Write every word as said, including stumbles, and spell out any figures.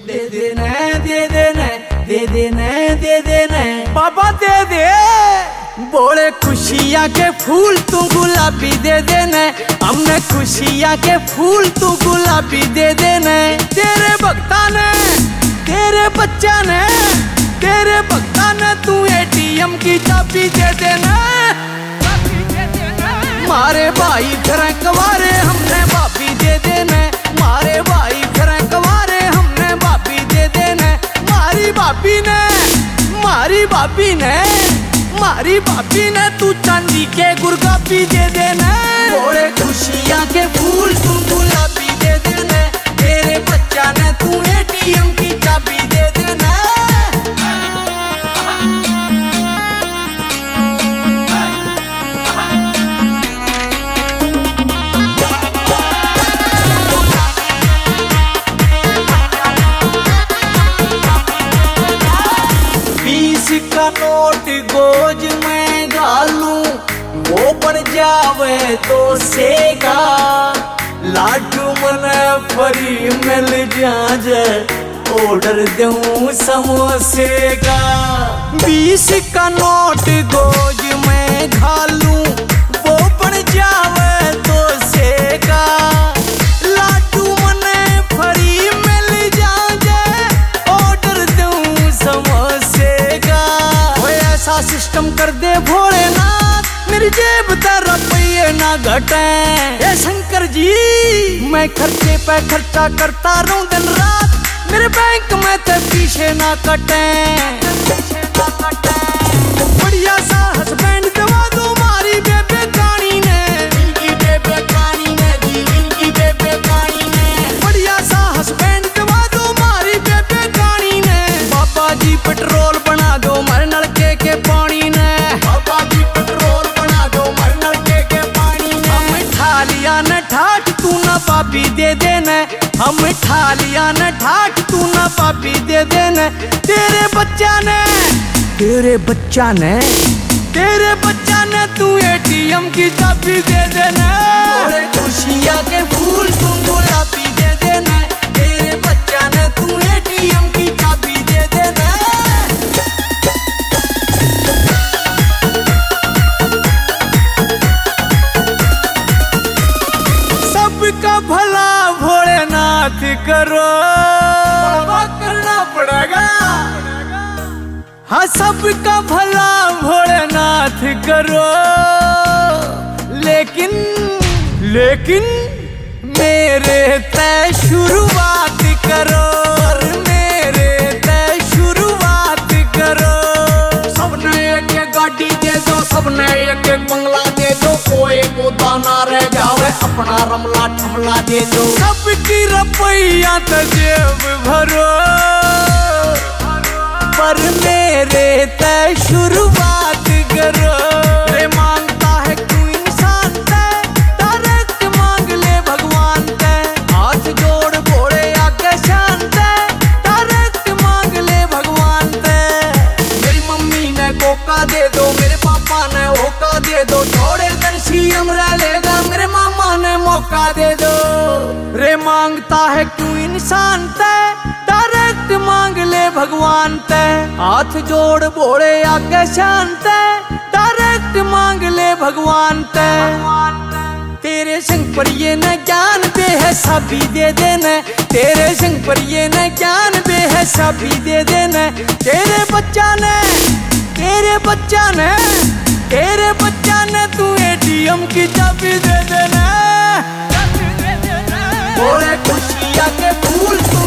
दे देना दे देना दे देना दे देना बाबा दे दे। बोले खुशियाँ के फूल तू गुलाबी दे देना, हमने खुशियाँ के फूल तू गुलाबी दे देना। तेरे भक्ता ने तेरे बच्चा ने तेरे भक्ता ने तू एटीएम की चाबी दे देना। मारे भाई घर कवारे हमने भाभी दे देना, मारे भाई घर कवारे हमने भाभी दे देना। मारी भाभी ने मारी भाभी ने मारी भाभी ने तू चांदी के गुरगाबी दे देना। थोड़े खुशियाँ के फूल तू गुलाबी दे देना, तेरे बच्चा ने तू एटीएम की चाबी दे देना। का नोट गोज में डालूं वो पड़ जावे तो सेगा, लाडू मन फरी मिल जाए ऑर्डर दूं समोसे का। बीस का नोट गोज में घालूं वो पड़ जावे तो सेगा, लाडू मन फरी मिल जाए ऑर्डर दूं समोसे। ऐसा सिस्टम कर दे भोलेनाथ मेरी जेब दर रुपये ना घटे। ए शंकर जी मैं खर्चे पे खर्चा करता रहूं दिन रात, मेरे बैंक में ते पीछे ना कटे। बढ़िया सा हस्बैंड दवा दो मारी बेबे कानी ने, इनकी बेबे कानी ने जी इनकी बेबे कानी ने। बढ़िया सा हस्बैंड दवा दो मारी बेबे कानी ने। बाबा जी पेट्रोल बना दो मर नलके के पानी ने, बाबा जी पेट्रोल बना दो मर नलके के पानी ने। हम ठालिया न ठाठ तू ना पापी दे देना, हम ठालिया न ठाठ तू ना पापी दे देना। तेरे बच्चा ने तेरे बच्चा ने तेरे बच्चा ने तू एटीएम की चाबी दे देना। थोड़े खुशियाँ के फूल तू गुलाबी दे देना, तेरे बच्चा ने तू एटीएम की चाबी दे देना। सबका भला भोलेनाथ करो, करना पड़ेगा। हाँ सबका भला भोलेनाथ करो, लेकिन लेकिन मेरे तय शुरुआत करो, मेरे तय शुरुआत करो। सबने एक एक गाड़ी दे दो, सबने एक एक बंगला दे दो, कोई को दाना रह जावे अपना रमला ठमला दे दो। सबकी रुपया तो जेब भरो, पर मेरे तय शुरुआत करो। रे मांगता है क्यों इंसान तय, डायरेक्ट मांग ले भगवान तय। हाथ जोड़ बोले आगे शांत है, डायरेक्ट मांग ले भगवान तय। मेरी मम्मी ने कोका दे दो, मेरे पापा ने ओका दे दो, थोड़े दिन सीएम रह लेगा मेरे मामा ने मौका दे दो। रे मांगता है क्यों इंसान तय, डायरेक्ट मांग ले भगवान तय। हाथ जोड़ बोले आगे शांत है, डायरेक्ट मांग ले भगवान तय। तेरे संग पर ये न ज्ञान बे है सभी दे देना, तेरे संग पर ये न ज्ञान बे है सभी दे देना। तेरे बच्चा ने तेरे बच्चा ने तेरे बच्चा ने तू एटीएम की चाबी दे देना। बोले खुशियाँ के फूल